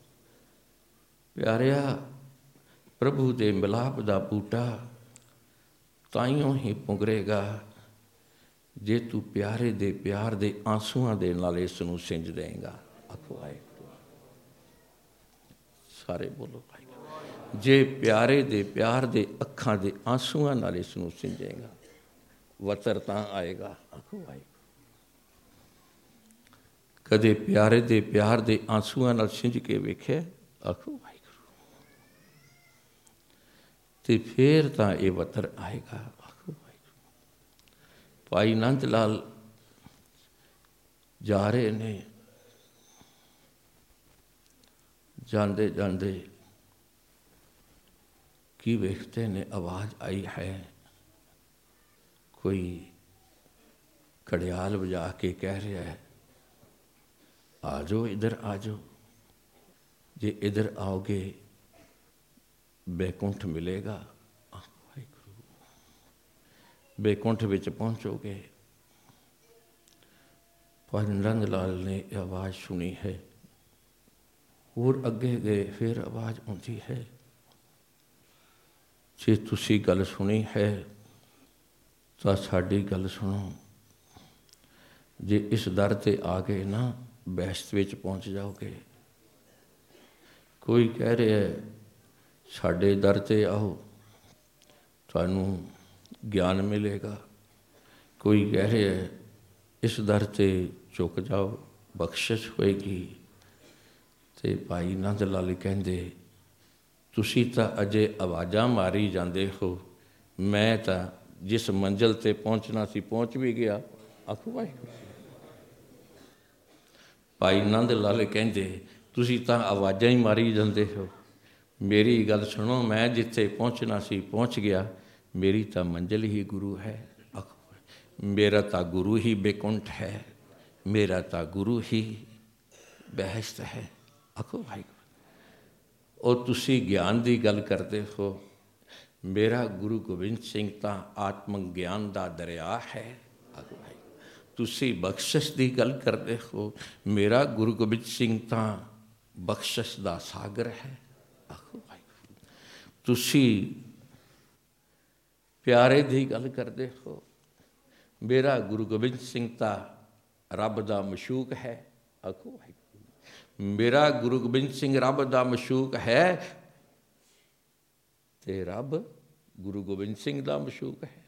ਪਿਆਰਿਆ, ਪ੍ਰਭੂ ਦੇ ਮਿਲਾਪ ਦਾ ਬੂਟਾ ਤਾਈਓ ਹੀ ਪੁੰਗਰੇਗਾ ਜੇ ਤੂੰ ਪਿਆਰੇ ਦੇ ਪਿਆਰ ਦੇ ਆਂਸੂਆਂ ਦੇ ਨਾਲ ਇਸ ਨੂੰ ਸਿੰਜ ਦੇਂਗਾ। ਆਖੋ ਵਾਹਿਗੁਰੂ, ਸਾਰੇ ਬੋਲੋ ਭਾਈ। ਜੇ ਪਿਆਰੇ ਦੇ ਪਿਆਰ ਦੇ ਅੱਖਾਂ ਦੇ ਆਂਸੂਆਂ ਨਾਲ ਇਸ ਨੂੰ ਸਿੰਜੇਗਾ, ਵਤਰ ਤਾਂ ਆਏਗਾ। ਆਖੋ ਵਾਹਿਗੁਰੂ, ਕਦੇ ਪਿਆਰੇ ਦੇ ਪਿਆਰ ਦੇ ਆਂਸੂਆਂ ਨਾਲ ਸਿੰਜ ਕੇ ਵੇਖਿਆ? ਆਖੋ ਵਾਹਿਗੁਰੂ, ਤੇ ਫੇਰ ਤਾਂ ਇਹ ਵਤਰ ਆਏਗਾ। ਆਖੋ ਵਾਹਿਗੁਰੂ। ਭਾਈ ਨੰਦ ਲਾਲ ਜਾ ਰਹੇ ਨੇ, ਜਾਂਦੇ ਜਾਂਦੇ ਕੀ ਵੇਖते ने, आवाज़ आई है, कोई घड़ियाल बजा के कह रहा है, आ जाओ इधर आ जाओ, जे इधर आओगे बैकुंठ मिलेगा। बैकुंठ विच पहुँचोगे। पर नंद लाल ने आवाज़ सुनी है, और अगे गए, फिर आवाज़ आती है, ਜੇ ਤੁਸੀਂ ਗੱਲ ਸੁਣੀ ਹੈ ਤਾਂ ਸਾਡੀ ਗੱਲ ਸੁਣੋ। ਜੇ ਇਸ ਦਰ 'ਤੇ ਆ ਗਏ ਨਾ, ਬਹਿਸ਼ਤ ਵਿੱਚ ਪਹੁੰਚ ਜਾਓਗੇ। ਕੋਈ ਕਹਿ ਰਿਹਾ ਸਾਡੇ ਦਰ 'ਤੇ ਆਓ, ਤੁਹਾਨੂੰ ਗਿਆਨ ਮਿਲੇਗਾ। ਕੋਈ ਕਹਿ ਰਿਹਾ ਇਸ ਦਰ 'ਤੇ ਝੁਕ ਜਾਓ, ਬਖਸ਼ਿਸ਼ ਹੋਏਗੀ। ਅਤੇ ਭਾਈ ਨੰਦ ਲਾਲ ਕਹਿੰਦੇ ਤੁਸੀਂ ਤਾਂ ਅਜੇ ਆਵਾਜ਼ਾਂ ਮਾਰੀ ਜਾਂਦੇ ਹੋ, ਮੈਂ ਤਾਂ ਜਿਸ ਮੰਜ਼ਿਲ 'ਤੇ ਪਹੁੰਚਣਾ ਸੀ ਪਹੁੰਚ ਵੀ ਗਿਆ। ਆਖੋ ਵਾਹਿਗੁਰੂ। ਭਾਈ ਨੰਦ ਲਾਲ ਕਹਿੰਦੇ ਤੁਸੀਂ ਤਾਂ ਆਵਾਜ਼ਾਂ ਹੀ ਮਾਰੀ ਜਾਂਦੇ ਹੋ, ਮੇਰੀ ਗੱਲ ਸੁਣੋ, ਮੈਂ ਜਿੱਥੇ ਪਹੁੰਚਣਾ ਸੀ ਪਹੁੰਚ ਗਿਆ। ਮੇਰੀ ਤਾਂ ਮੰਜ਼ਿਲ ਹੀ ਗੁਰੂ ਹੈ। ਮੇਰਾ ਤਾਂ ਗੁਰੂ ਹੀ ਬੇਕੁੰਠ ਹੈ, ਮੇਰਾ ਤਾਂ ਗੁਰੂ ਹੀ ਬਹਿਸ਼ਤ ਹੈ। ਆਖੋ ਵਾਹਿਗੁਰੂ। ਉਹ ਤੁਸੀਂ ਗਿਆਨ ਦੀ ਗੱਲ ਕਰਦੇ ਹੋ, ਮੇਰਾ ਗੁਰੂ ਗੋਬਿੰਦ ਸਿੰਘ ਤਾਂ ਆਤਮਕ ਗਿਆਨ ਦਾ ਦਰਿਆ ਹੈ। ਆਖੋ ਵਾਹਿਗੁਰੂ। ਤੁਸੀਂ ਬਖਸ਼ਿਸ਼ ਦੀ ਗੱਲ ਕਰਦੇ ਹੋ, ਮੇਰਾ ਗੁਰੂ ਗੋਬਿੰਦ ਸਿੰਘ ਤਾਂ ਬਖਸ਼ਿਸ਼ ਦਾ ਸਾਗਰ ਹੈ। ਆਖੋ ਵਾਹਿਗੁਰੂ। ਤੁਸੀਂ ਪਿਆਰੇ ਦੀ ਗੱਲ ਕਰਦੇ ਹੋ, ਮੇਰਾ ਗੁਰੂ ਗੋਬਿੰਦ ਸਿੰਘ ਤਾਂ ਰੱਬ ਦਾ ਮਸ਼ੂਕ ਹੈ। ਆਖੋ ਵਾਹਿਗੁਰੂ। ਮੇਰਾ ਗੁਰੂ ਗੋਬਿੰਦ ਸਿੰਘ ਰੱਬ ਦਾ ਮਸ਼ੂਕ ਹੈ ਤੇ ਰੱਬ ਗੁਰੂ ਗੋਬਿੰਦ ਸਿੰਘ ਦਾ ਮਸ਼ੂਕ ਹੈ।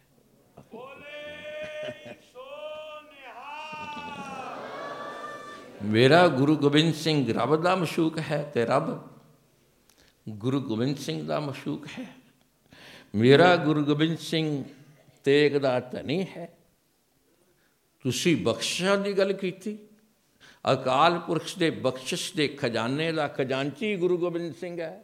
ਮੇਰਾ ਗੁਰੂ ਗੋਬਿੰਦ ਸਿੰਘ ਰੱਬ ਦਾ ਮਸ਼ੂਕ ਹੈ ਤੇ ਰੱਬ ਗੁਰੂ ਗੋਬਿੰਦ ਸਿੰਘ ਦਾ ਮਸ਼ੂਕ ਹੈ। ਮੇਰਾ ਗੁਰੂ ਗੋਬਿੰਦ ਸਿੰਘ ਤੇਗ ਦਾ ਧਨੀ ਹੈ। ਤੁਸੀਂ ਬਖਸ਼ਿਸ਼ਾਂ ਦੀ ਗੱਲ ਕੀਤੀ, ਅਕਾਲ ਪੁਰਖ ਦੇ ਬਖਸ਼ਿਸ਼ ਦੇ ਖਜ਼ਾਨੇ ਦਾ ਖਜ਼ਾਨਚੀ ਗੁਰੂ ਗੋਬਿੰਦ ਸਿੰਘ ਹੈ।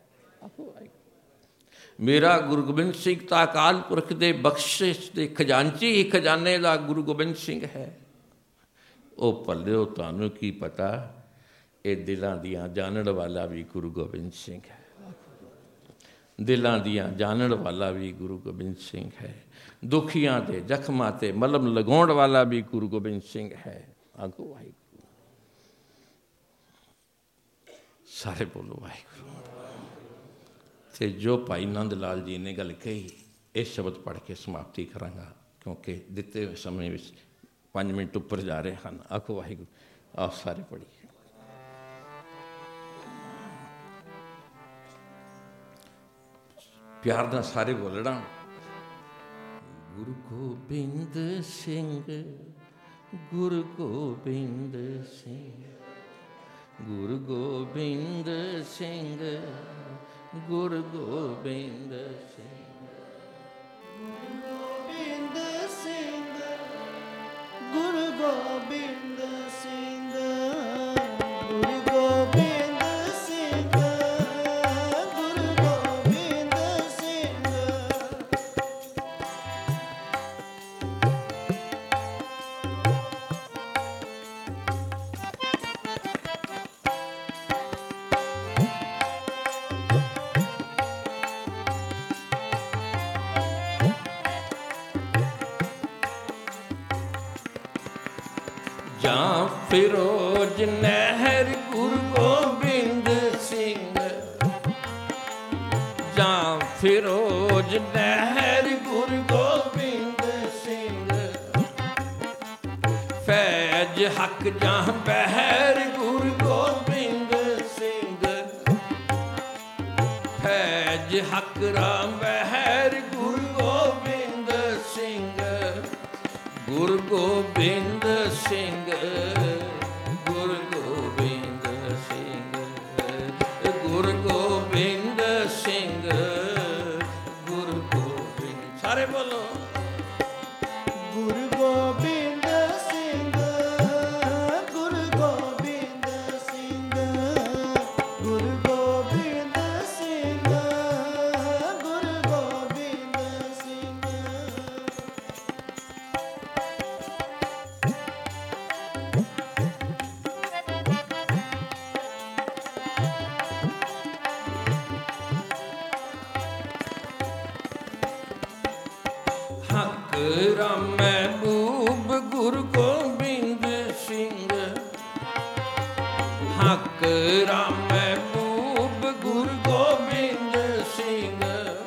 ਮੇਰਾ ਗੁਰੂ ਗੋਬਿੰਦ ਸਿੰਘ ਤਾਂ ਅਕਾਲ ਪੁਰਖ ਦੇ ਬਖਸ਼ਿਸ਼ ਦੇ ਖਜ਼ਾਨਚੀ ਹੀ ਖਜ਼ਾਨੇ ਦਾ ਗੁਰੂ ਗੋਬਿੰਦ ਸਿੰਘ ਹੈ। ਉਹ ਭੱਲਿਓ ਤੁਹਾਨੂੰ ਕੀ ਪਤਾ, ਇਹ ਦਿਲਾਂ ਦੀਆਂ ਜਾਣਨ ਵਾਲਾ ਵੀ ਗੁਰੂ ਗੋਬਿੰਦ ਸਿੰਘ ਹੈ। ਦਿਲਾਂ ਦੀਆਂ ਜਾਣਨ ਵਾਲਾ ਵੀ ਗੁਰੂ ਗੋਬਿੰਦ ਸਿੰਘ ਹੈ। ਦੁਖੀਆਂ ਦੇ ਜ਼ਖਮਾਂ 'ਤੇ ਮਲਮ ਲਗਾਉਣ ਵਾਲਾ ਵੀ ਗੁਰੂ ਗੋਬਿੰਦ ਸਿੰਘ ਹੈ। ਆਗੋ ਵਾਹਿਗੁਰੂ। ਸਾਰੇ ਬੋਲੋ ਵਾਹਿਗੁਰੂ। ਅਤੇ ਜੋ ਭਾਈ ਨੰਦ ਲਾਲ ਜੀ ਨੇ ਗੱਲ ਕਹੀ, ਇਹ ਸ਼ਬਦ ਪੜ੍ਹ ਕੇ ਸਮਾਪਤੀ ਕਰਾਂਗਾ, ਕਿਉਂਕਿ ਦਿੱਤੇ ਹੋਏ ਸਮੇਂ ਵਿੱਚ 5 ਮਿੰਟ ਉੱਪਰ ਜਾ ਰਹੇ ਹਨ। ਆਖੋ ਵਾਹਿਗੁਰੂ। ਆਪ ਸਾਰੇ ਪੜ੍ਹੀਏ। ਪਿਆਰ ਨਾਲ ਸਾਰੇ ਬੋਲਣਾ। ਗੁਰੂ ਗੋਬਿੰਦ ਸਿੰਘ, ਗੁਰੂ ਗੋਬਿੰਦ ਸਿੰਘ, ਗੁਰੂ ਗੋਬਿੰਦ ਸਿੰਘ, ਗੁਰੂ ਗੋਬਿੰਦ ਸਿੰਘ। ਗੋਬਿੰਦ ਸਿੰਘ, ਗੁਰੂ ਗੋਬਿੰਦ ਸਿੰਘ, ਗੁਰੂ ਗੋਬਿੰਦ ਸਿੰਘ, ਗੁਰੂ ਗੋਬਿੰਦ ਸਿੰਘ। ਜਾਂ ਫਿਰੋਜ਼ ਨਹਿਰ ਗੁਰੂ ਗੋਬਿੰਦ ਸਿੰਘ, ਜਾਂ ਫਿਰੋਜ਼ ਨਹਿਰ ਗੁਰੂ ਗੋਬਿੰਦ ਸਿੰਘ। ਫੈਜ ਹੱਕ ਜਾਂ ਬਹਿਰ ਗੁਰੂ ਗੋਬਿੰਦ ਸਿੰਘ। ਫੈਜ ਹੱਕ ਰਾਮ ਬਹਿਰ ਗੁਰੂ ਗੋਬਿੰਦ ਸਿੰਘ। ਗੁਰੂ ਗੋਬਿੰਦ ਸਿੰਘ, ਗੁਰੂ ਗੋਬਿੰਦ ਸਿੰਘ, ਗੁਰੂ ਗੋਬਿੰਦ ਸਿੰਘ, ਗੁਰੂ ਗੋਬਿੰਦ। ਸਾਰੇ ਬੋਲੋ। ਗੁਰੂ ਗੋਬਿੰਦ ਸਿੰਘ, ਗੁਰੂ ਗੋਬਿੰਦ ਸਿੰਘ, ਗੁਰੂ ਗੋਬਿੰਦ ਸਿੰਘ, ਗੁਰੂ ਗੋਬਿੰਦ ਸਿੰਘ। ਹੱਕ ਰਾਮ ਮਹਿਬੂਬ ਗੁਰੂ ਗੋਬਿੰਦ ਸਿੰਘ। ਹੱਕ ਰਾਮ ਮਹਿਬੂਬ ਗੁਰੂ ਗੋਬਿੰਦ ਸਿੰਘ।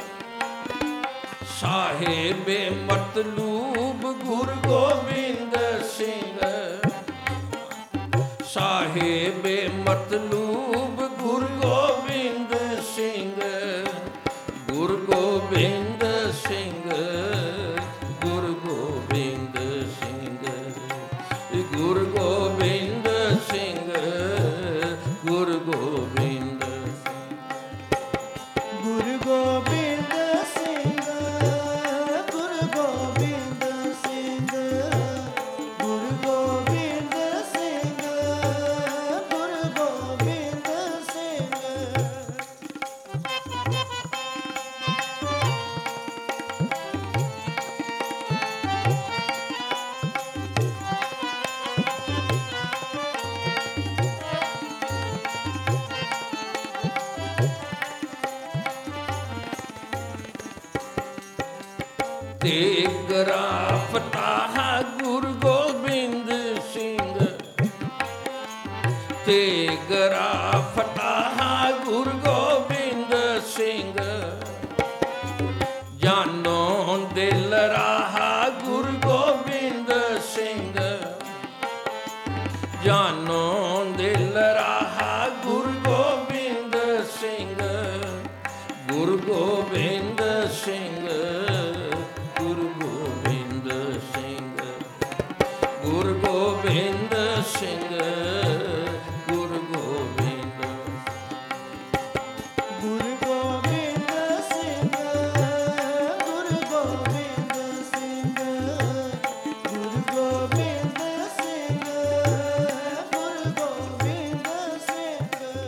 ਸਾਹਿਬ ਮਤਲੂਬ ਗੁਰੂ ਗੋਬਿੰਦ ਸਿੰਘ। ਸਾਹਿਬ ਮਤਲੂਬ ਗੁਰੂ ਗੋਬਿੰਦ ਸਿੰਘ। ਗੁਰੂ ਗੋਬਿੰਦ ਸਿੰਘ ਗੁਰੂ ਗੋਬਿੰਦ ਸਿੰਘ ਗੁਰੂ ਗੋਬਿੰਦ ਸਿੰਘ ਗੁਰੂ ਗੋਬਿੰਦ ਗੁਰੂ ਗੋਬਿੰਦ ਸਿੰਘ ਗੁਰੂ ਗੋਬਿੰਦ ਸਿੰਘ ਗੁਰੂ ਗੋਬਿੰਦ ਸਿੰਘ ਗੁਰੂ ਗੋਬਿੰਦ ਸਿੰਘ ਤੇਗਰਾ ਫਤਾਹ ਗੁਰੂ ਗੋਬਿੰਦ ਸਿੰਘ ਤੇਗਰਾ ਫਤਾਹ ਗੁਰੂ ਗੋਬਿੰਦ ਸਿੰਘ ਜਾਨੋ ਦਿਲ ਰਾਹਾ ਗੁਰੂ ਗੋਬਿੰਦ ਸਿੰਘ ਜਾਨੋ ਦਿਲ ਰਾਹਾ ਗੁਰੂ ਗੋਬਿੰਦ ਸਿੰਘ ਗੁਰੂ ਗੋਬਿੰਦ ਸਿੰਘ ਗੁਰੂ ਗੋਬਿੰਦ ਸਿੰਘ ਗੁਰੂ ਗੋਬਿੰਦ ਸਿੰਘ ਗੁਰੂ ਗੋਬਿੰਦ ਗੁਰੂ ਗੋਬਿੰਦ ਸਿੰਘ ਗੁਰੂ ਗੋਬਿੰਦ ਸਿੰਘ ਗੁਰੂ ਗੋਬਿੰਦ ਸਿੰਘ ਗੁਰੂ ਗੋਬਿੰਦ ਸਿੰਘ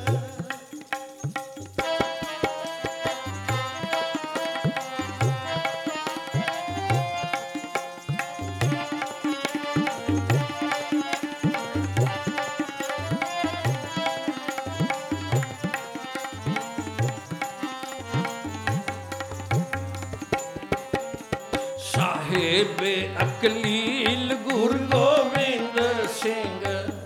ਸਾਹਿਬੇ ਅਕਲੀਲ ਗੁਰੂ ਗੋਬਿੰਦ ਸਿੰਘ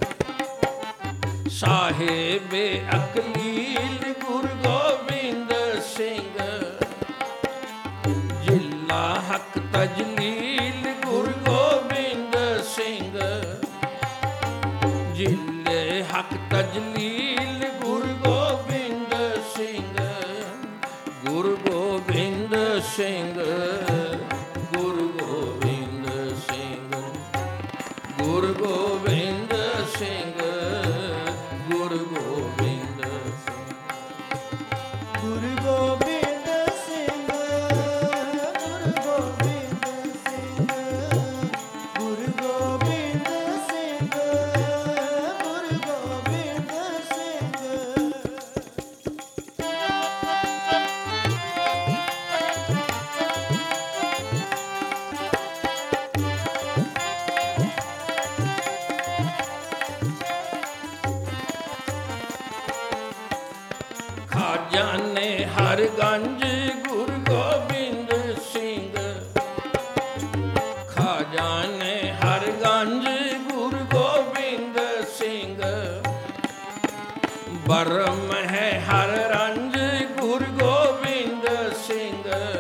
ਸਾਹਿਬੇ ਅਕਲੀਲ ਗੁਰੂ ਗੋਬਿੰਦ ਸਿੰਘ ਜਿੱਲਾ ਹੱਕ ਤਜਲੀਲ ਗੁਰੂ ਗੋਬਿੰਦ ਸਿੰਘ ਜਿੱਲੇ ਹੱਕ ਤਜਲੀਲ ਗੁਰੂ ਗੋਬਿੰਦ ਸਿੰਘ ਗੁਰੂ ਗੋਬਿੰਦ ਸਿੰਘ ਗੁਰੂ ਗੋਬਿੰਦ ਸਿੰਘ ਗੁਰੂ ਗੋਬਿੰਦ ਸਿੰਘ ਗੁਰੂ ਗੋਬਿੰਦ ਸਿੰਘ ਗੁਰੂ ਗੋਬਿੰਦ ਸਿੰਘ ਗੁਰੂ ਗੋਬਿੰਦ ਸਿੰਘ ਗੁਰੂ ਗੋਬਿੰਦ ਸਿੰਘ ਗੁਰੂ ਗੋਬਿੰਦ ਸਿੰਘ ਖਾਜਾਨੇ ਹਰਗੰਜ ਗੁਰੂ ਗੋਬਿੰਦ ਸਿੰਘ ਖਾਜਾਨੇ ਹਰਗੰਜ ਗੁਰੂ ਗੋਬਿੰਦ ਸਿੰਘ ਬਰਮ ਹੈ ਹਰ ਰੰਜ ਗੁਰੂ ਗੋਬਿੰਦ ਸਿੰਘ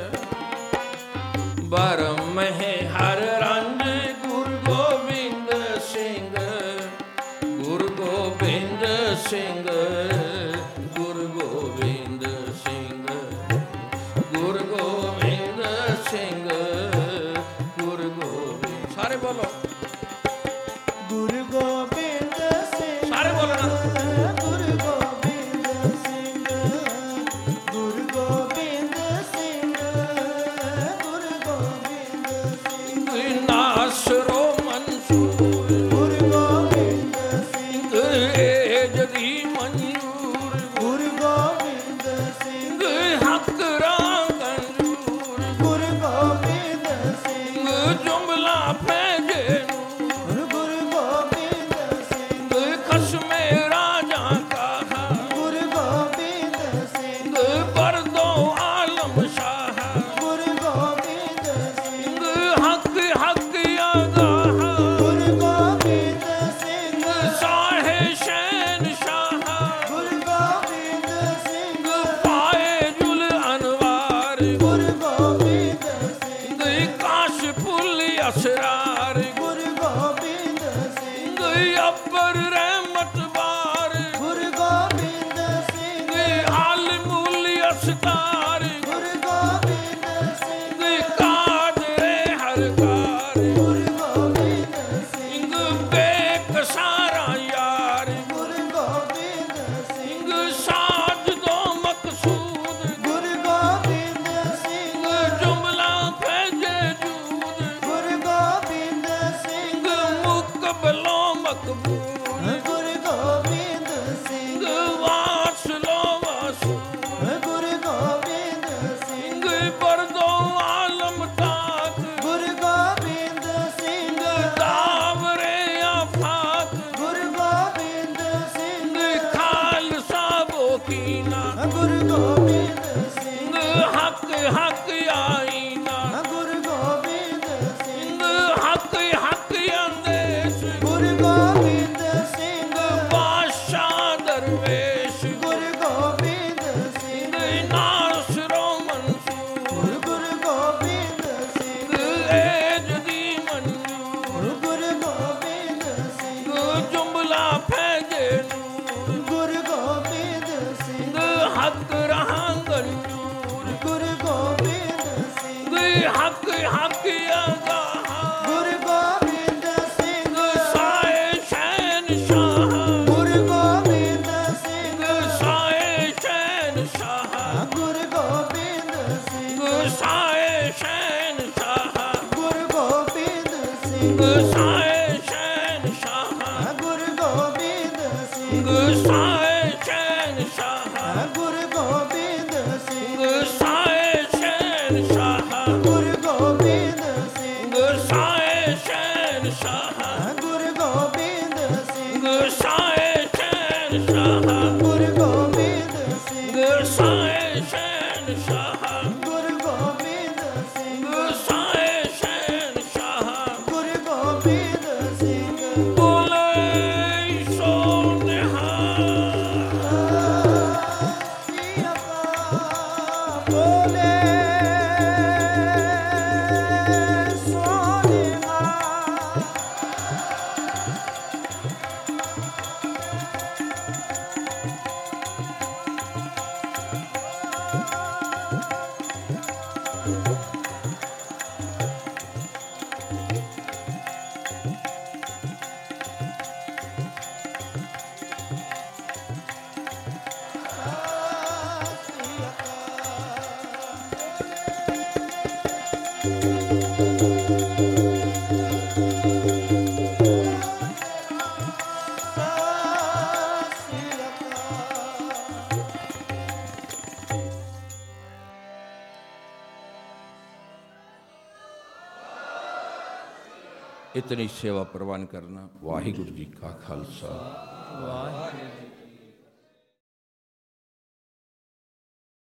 ਬਰਮ ਹੈ ਹਰ ਰੰਜ ਗੁਰੂ ਗੋਬਿੰਦ ਸਿੰਘ ਗੁਰੂ ਗੋਬਿੰਦ ਸਿੰਘ ਗੁਰੂ ਗੋਬਿੰਦ ਸਿੰਘ ਗੁਰੂ ਗੋਬਿੰਦ ਸਿੰਘ ਗੁਰੂ ਗੋਬਿੰਦ ਸਾਰੇ ਬੋਲੋ ਗੁਰੂ ਗੋਬਿੰਦ ਸਿੰਘ ਸਾਰੇ ਬੋਲਣਾ ਗੁਰੂ ਗੋਬਿੰਦ ਸਿੰਘ ਗੁਰੂ ਗੋਬਿੰਦ ਸਿੰਘ ਗੁਰੂ ਗੋਬਿੰਦ ਸਿੰਘ ਨਾਸਰੋ ਮਨਸੂਰ ਗੁਰੂ ਗੋਬਿੰਦ ਸਿੰਘ ਏ ਜਗੀ ਮਨਜ਼ੂਰ ਗੁਰੂ ਗੋਬਿੰਦ ਸਿੰਘ ਹੱਕ ਰਾਂਗੰਜੂਰ ਗੁਰੂ ਗੋਬਿੰਦ ਸਿੰਘ ਜੁਮਲਾ ਫੈਜੇ ਨੂੰ ਗੁਰੂ ਗੋਬਿੰਦ ਸਿੰਘ ਖਸਮੇ ਰਾਜਾ ਕਹਾ ਗੁਰੂ ਗੋਬਿੰਦ ਸਿੰਘ ਬਰਦੋ ਆਲਮ ਸ਼ਾਹ ਗੁਰੂ ਗੋਬਿੰਦ ਸਿੰਘ ਹੱਕ ਹੱਕ ਆਗਾਹ ਗੁਰੂ ਗੋਬਿੰਦ ਸਿੰਘ ਸਾਹੇ ਸ਼ਹਿਨ ਸ਼ਾਹ ਗੁਰੂ ਗੋਬਿੰਦ ਸਿੰਘ ਪਾਏ ਜੁਲ ਅਨਵਾਰ ਗੁਰੂ ਗੋਬਿੰਦ ਸਿੰਘ ਕਾਸ਼ ਫੁੱਲ ਅਸਰਾਰ ਗੁਰੂ ਗੋਬਿੰਦ ਸਿੰਘ ਅੱਬਰ ਰਹਿਮਤ ਬਾਰ ਗੁਰੂ ਗੋਬਿੰਦ ਸਿੰਘ ਆਲਮੁਲ ਅਸਤਾਰ ਗੁਰੂ ਗੋਬਿੰਦ ਸਿੰਘ ਹੱਕ ਹੱਕ ਅਗਾਹ ਗੁਰੂ ਗੋਬਿੰਦ ਸਿੰਘ ਸਾਏ ਸ਼ਹਿਨਸ਼ਾਹ ਗੁਰੂ ਗੋਬਿੰਦ ਸਿੰਘ ਸਾਏ ਸ਼ਹਿਨਸ਼ਾਹ ਗੁਰੂ ਗੋਬਿੰਦ ਸਿੰਘ ਸਾਏ ਸ਼ਹਿਨਸ਼ਾਹ ਗੁਰੂ ਗੋਬਿੰਦ ਸਿੰਘ ਸਾਏ ਸ਼ਹਿਨਸ਼ਾਹ ਗੁਰੂ ਗੋਬਿੰਦ ਸਿੰਘ ਸਾਏ ਸ਼ਹਿਨਸ਼ਾਹ ਗੁਰੂ ਗੋਬਿੰਦ ਸਿੰਘ ਸਾਏ ਸ਼ਹਿਨਸ਼ਾਹ ਗੁਰੂ ਗੋਬਿੰਦ ਸਿੰਘ ਸਾਏ ਸ਼ਹਿਨਸ਼ਾਹ ਗੁਰੂ ਗੋਬਿੰਦ ਸਿੰਘ ਸਾਏ ਸ਼ਹਿਨਸ਼ਾਹ ਗੁਰੂ ਗੋਬਿੰਦ ਸਿੰਘ ਸਾਏ ਸ਼ਹਿਨਸ਼ਾਹ ਗੁਰੂ ਗੋਬਿੰਦ ਸਿੰਘ ਸਾਏ ਸ਼ਹਿਨਸ਼ਾਹ ਗੁਰੂ ਗੋਬਿੰਦ ਸਿੰਘ ਬੋਲੇ ਸੋ ਨਿਹਾਲ ਬੋਲੇ ਸੋਨਿਹਾ इतनी सेवा प्रवान करना। वाहिगुरु जी का खालसा ਵਾਹਿਗੁਰੂ